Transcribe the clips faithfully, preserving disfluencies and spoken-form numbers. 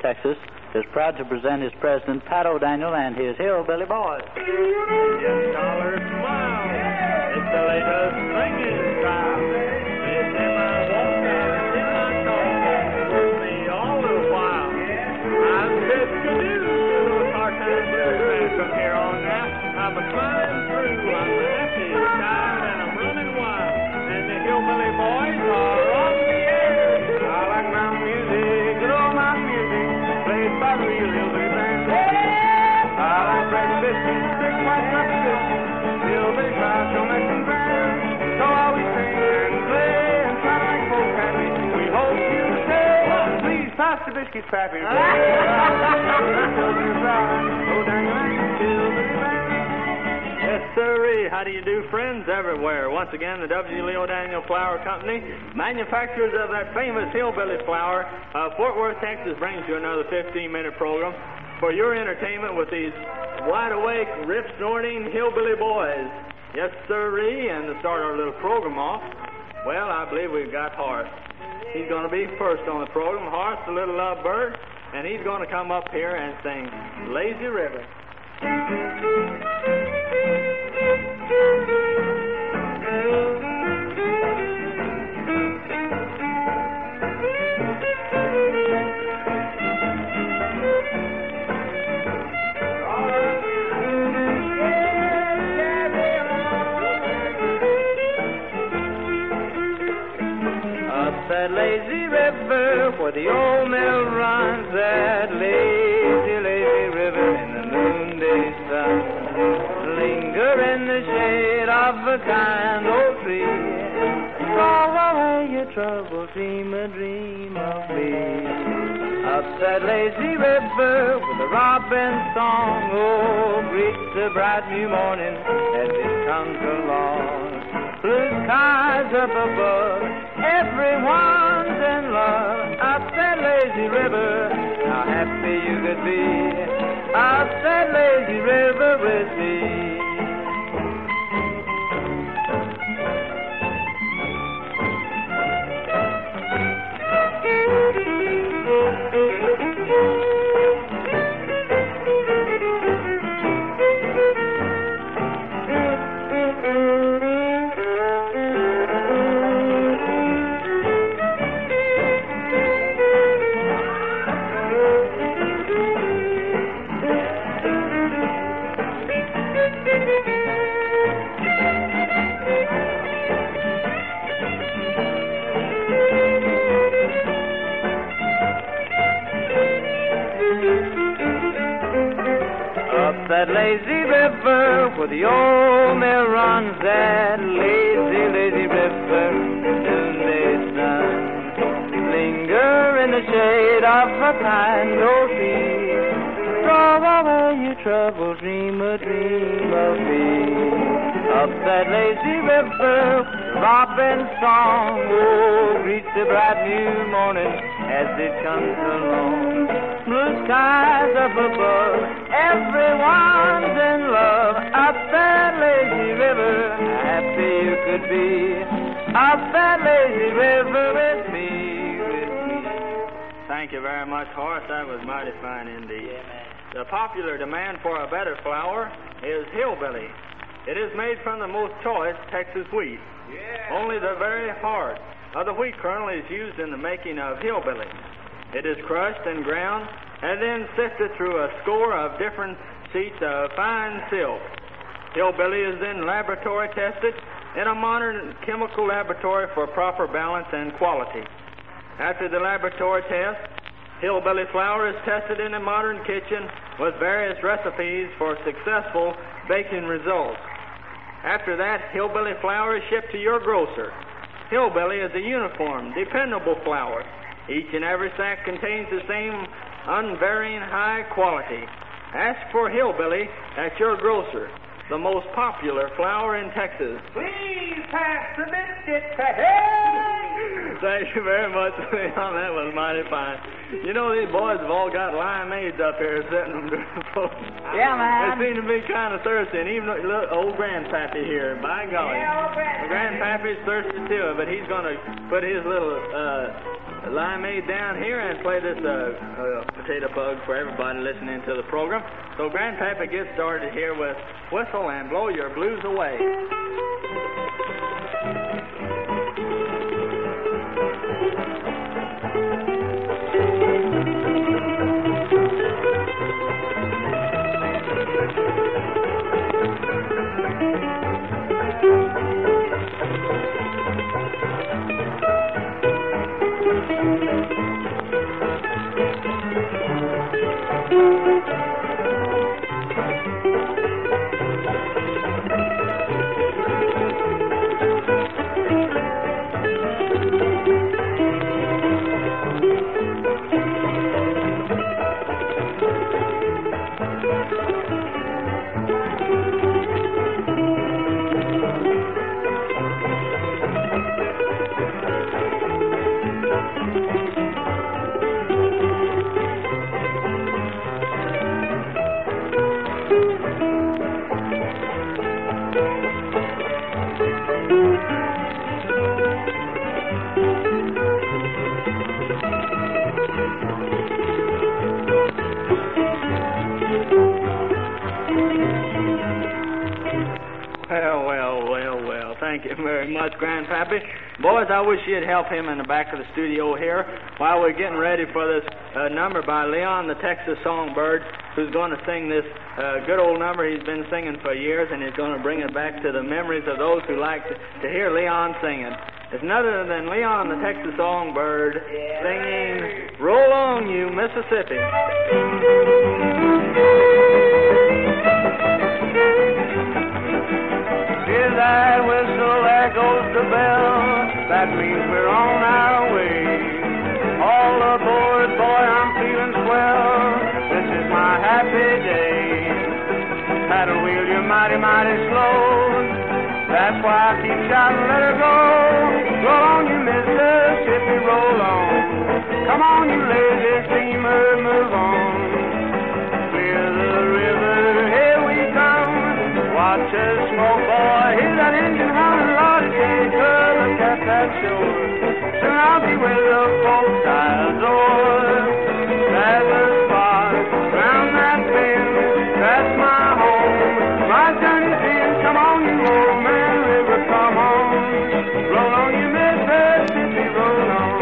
Texas, is proud to present his president, Pat O'Daniel, and his Hillbilly Boys. Yes, dollar smile. It's the latest singing style. It's in my walk and it's in my talk. With me all the while. I'm just to do those hard-time blues men from here on out. I'm a flying through. I'm a happy child and I'm running wild. And the Hillbilly Boys are on the air. I like my music, good old my music, played by the real Hillbilly band. I like bread biscuits, big white cup biscuits, Hillbilly fries, don't make them grand. So all we sing and play and try to make folks happy. We hope you stay. Please pass the biscuits, Pappy. Hillbilly fries, oh dang, Hillbilly band. Yes, sirree. How do you do, friends everywhere? Once again, the W. Leo Daniel Flour Company, manufacturers of that famous hillbilly flour, uh, Fort Worth, Texas, brings you another fifteen-minute program for your entertainment with these wide-awake, rip-snorting hillbilly boys. Yes, sirree. And to start our little program off, well, I believe we've got Horace. He's going to be first on the program. Horace, the little love bird, and he's going to come up here and sing Lazy River. That lazy river where the old mill runs, that lazy, lazy river in the noonday sun. Linger in the shade of a kind old tree. Throw away your troubles, dream a dream of me. Up that lazy river with a robin song, oh, greets the bright new morning as it comes along. Blue skies up above, everyone's in love. Up that lazy river, how happy you could be. Up that lazy river with me. That lazy river where the old mill runs, that lazy, lazy river in the noonday sun. Linger in the shade of a kind old tree. Throw away your troubles, dream a dream of me. Up that lazy river, robin song, oh, greets the bright new morning as it comes along. Blue skies up above, everyone's in love. Up that lazy river, happy you could be. Up that lazy river with me, with me. Thank you very much, Horace. That was mighty fine indeed. The popular demand for a better flour is hillbilly. It is made from the most choice Texas wheat. Yeah. Only the very heart of the wheat kernel is used in the making of hillbilly. It is crushed and ground and then sifted through a score of different sheets of fine silk. Hillbilly is then laboratory tested in a modern chemical laboratory for proper balance and quality. After the laboratory test, hillbilly flour is tested in a modern kitchen with various recipes for successful baking results. After that, hillbilly flour is shipped to your grocer. Hillbilly is a uniform, dependable flour. Each and every sack contains the same unvarying high quality. Ask for hillbilly at your grocer, the most popular flour in Texas. Please pass the biscuit, Patty. Thank you very much, Leon. That was mighty fine. You know, these boys have all got limeades up here sitting them during the program. Yeah, man. They seem to be kind of thirsty, and even look, old Grandpappy here, by golly. Yeah, old Grandpappy. Grandpappy's thirsty too, but he's going to put his little uh, limeade down here and play this uh, uh, potato bug for everybody listening to the program. So Grandpappy gets started here with Whistle and Blow Your Blues Away. Well, well, well, well. Thank you very much, Grandpappy. Boys, I wish you'd help him in the back of the studio here while we're getting ready for this uh, number by Leon, the Texas Songbird, who's going to sing this uh, good old number he's been singing for years, and he's going to bring it back to the memories of those who like to, to hear Leon singing. It's none other than Leon, the Texas Songbird, singing Roll On You, Mississippi. Hear that whistle, there goes the bell. That means we're on our way. All aboard, boy, I'm feeling swell. This is my happy day. Paddle wheel, you're mighty, mighty slow. That's why I keep shouting, let her go. Roll on, you Mississippi, roll on. Come on, you lazy steamer, move on. Clear the river, here we come. Watch us smoke, boy, here's that engine humming, Lord, take a look at that shore. Soon I'll be with the folks I adore. There's a spot round that bend, that's my home. My journey's in, come on, you old man river, come on. Roll on, you Mississippi, roll on.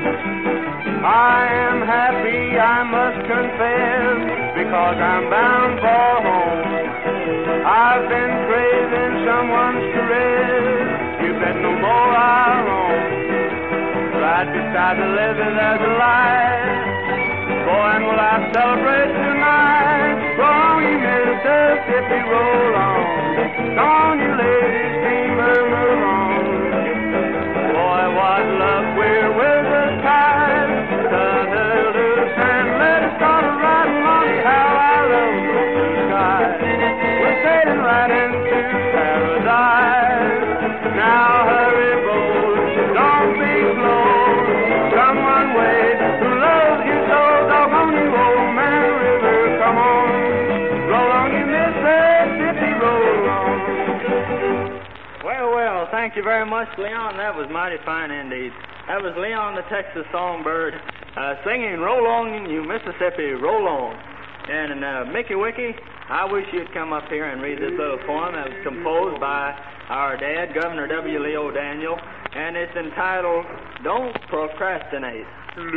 I am happy, I must confess, because I'm bound for home. I've been craving someone's caress. You bet no more I roam. Right beside the levee there's a light. Boy, and will I celebrate tonight. Roll on, you Mississippi, roll on. Come on, you lady steamer, move on. Boy, what luck, we're with the tide. Turn her loose and let it start a riding, Mommy, how I love the blue sky. We're sailing right into paradise. Now hurry, boat, don't be slow. Come one way, who loves you so, doggone you, old man river, come on. Roll on, you Mississippi, roll on. Well, well, thank you very much, Leon. That was mighty fine indeed. That was Leon, the Texas Songbird, uh, singing Roll On, You Mississippi, Roll On. And uh, Mickey Wicky, I wish you'd come up here and read this little poem that was composed by our dad, Governor W. Leo Daniel, and it's entitled, Don't Procrastinate.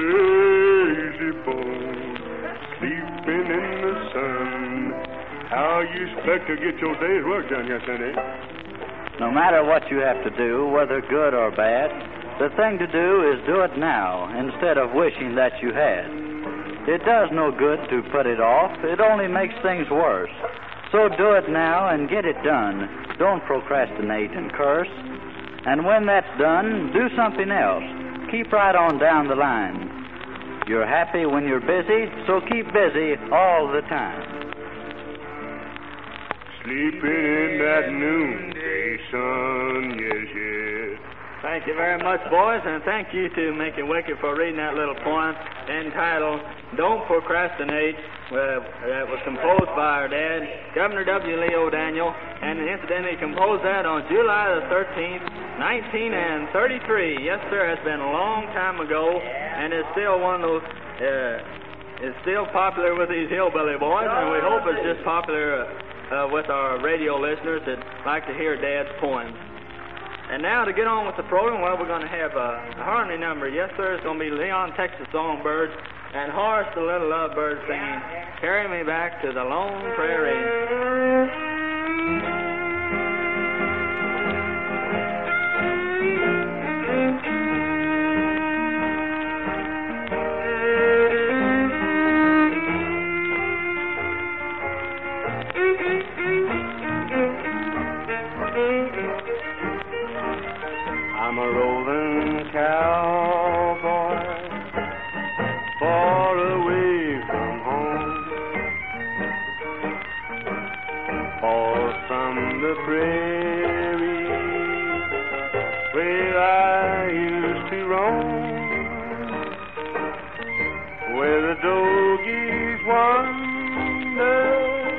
Lazy bone, sleeping in the sun. How you expect to get your day's work done, yes, Sonny? No matter what you have to do, whether good or bad, the thing to do is do it now instead of wishing that you had. It does no good to put it off. It only makes things worse. So do it now and get it done. Don't procrastinate and curse. And when that's done, do something else. Keep right on down the line. You're happy when you're busy, so keep busy all the time. Sleeping in that noonday sun, yes, yes. Thank you very much, boys, and thank you to Mickey Wicked for reading that little poem entitled Don't Procrastinate, uh, that was composed by our dad, Governor W. Leo Daniel, and incidentally composed that on July the thirteenth, nineteen thirty-three. Yes, sir, it's been a long time ago, and it's still one of those, uh, it's still popular with these hillbilly boys, and we hope it's just popular uh, uh, with our radio listeners that like to hear Dad's poems. And now to get on with the program, well, we're going to have a, a harmony number. Yes, sir, it's going to be Leon Texas Songbirds and Horace the Little Lovebird singing Carry Me Back to the Lone Prairie. I'm a roving cowboy, far away from home, far from the prairie where I used to roam, where the doggies wander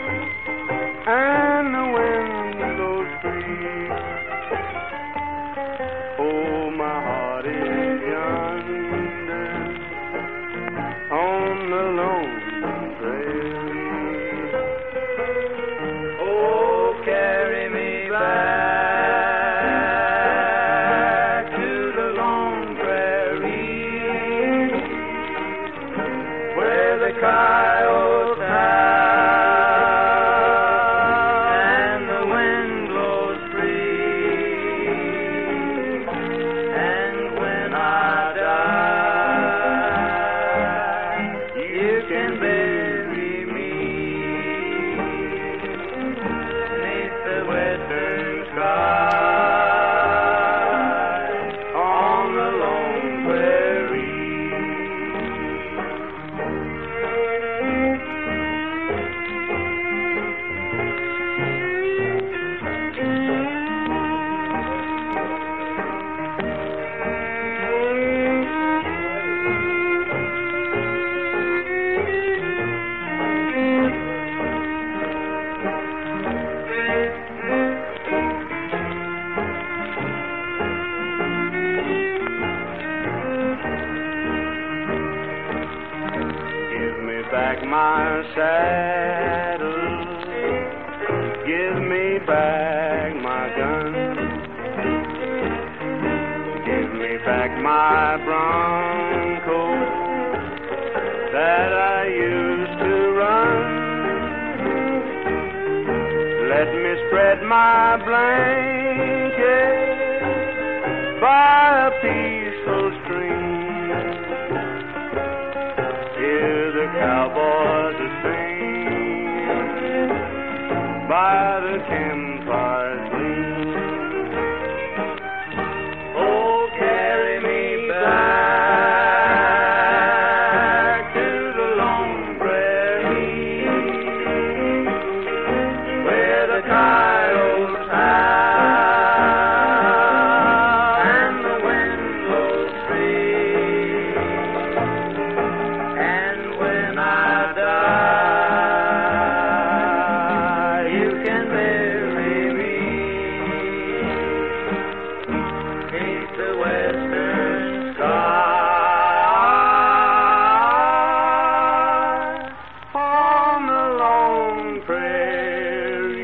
and the wind blows free. Oh, my heart is yonder on the lone prairie. Oh, carry me back to the lone prairie, where the coyotes howl and the wind blows free. And when I die, you can bury me beneath the western sky on the lone prairie. Give me back my saddle, give me back my gun, give me back my bronco that I used to run. Let me spread my blanket by a peaceful stream. Hear the cowboys a sing by the campfire's gleam. Oh, carry me back to the lone prairie, where the coyotes howl and the wind blows free. And when I die, you can bury me beneath the western sky On the lone prairie.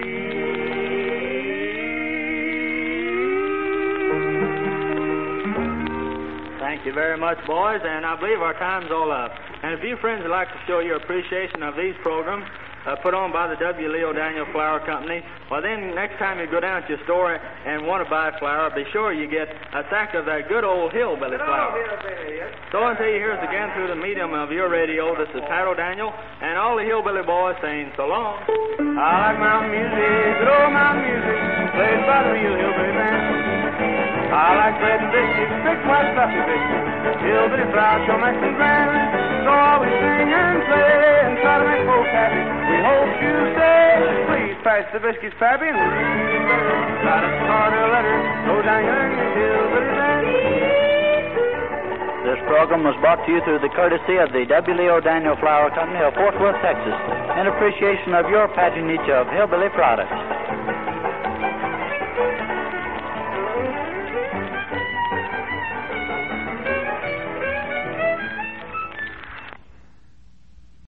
Thank you very much, boys, and I believe our time's all up. And if you friends would like to show your appreciation of these programs uh, put on by the W. Leo Daniel Flower Company, well, then next time you go down to your store and want to buy flour, be sure you get a sack of that good old hillbilly flour. So until you hear us again through the medium of your radio, this is Harold Daniel and all the hillbilly boys saying so long. I like my music, good old my music, played by the real hillbilly band. I like bread and biscuits, big white fluffy biscuits, hillbilly flour, sure makes them grand. So always sing and play and try to make folks happy. We hope you stay, please pass rice, the biscuits, Pappy, and got a starter letter, go down your hillbilly band. This program was brought to you through the courtesy of the W. Leo Daniel Flour Company of Fort Worth, Texas, in appreciation of your patronage of hillbilly products.